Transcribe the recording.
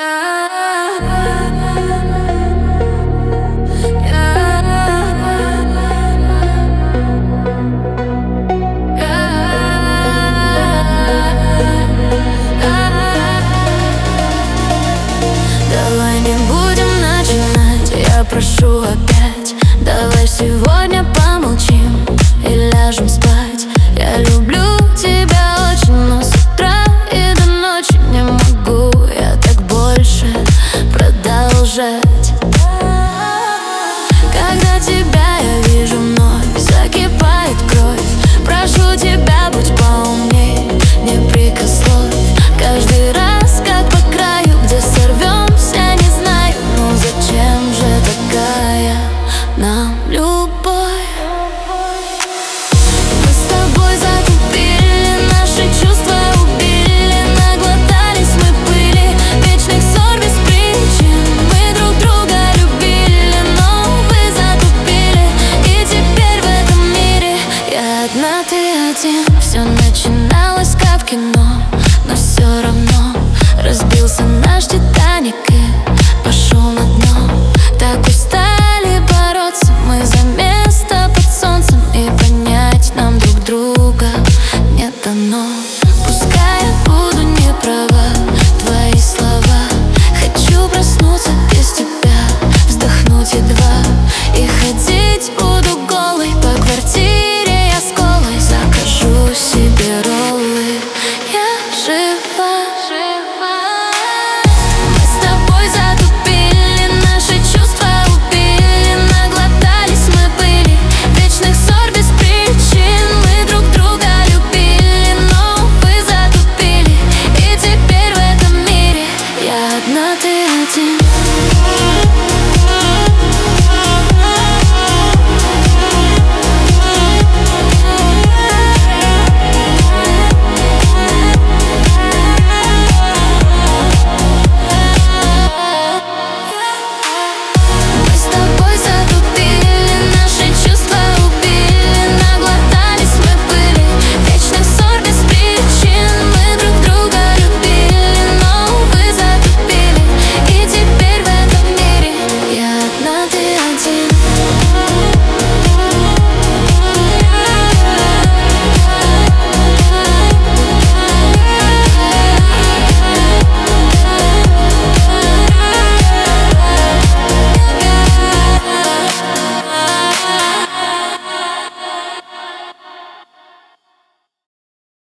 Давай не будем начинать, я прошу опять. Давай сегодня помолчим и ляжем спать. Я люблю тебя очень, но с утра и до ночи не могу я так больше продолжать. Когда тебя я вижу, вновь закипает кровь. Прошу тебя, будь поумней, не прикословь. Каждый раз, как по краю, где сорвемся, не знаю. Ну зачем же такая нам любовь? Мы с тобой затупили, наши чувства убили. Наглотались мы пыли, вечных ссор без причин. Мы друг друга любили, но вы затупили. И теперь в этом мире я одна, ты один. Все начиналось как в кино, но все равно разбился наш Титаник.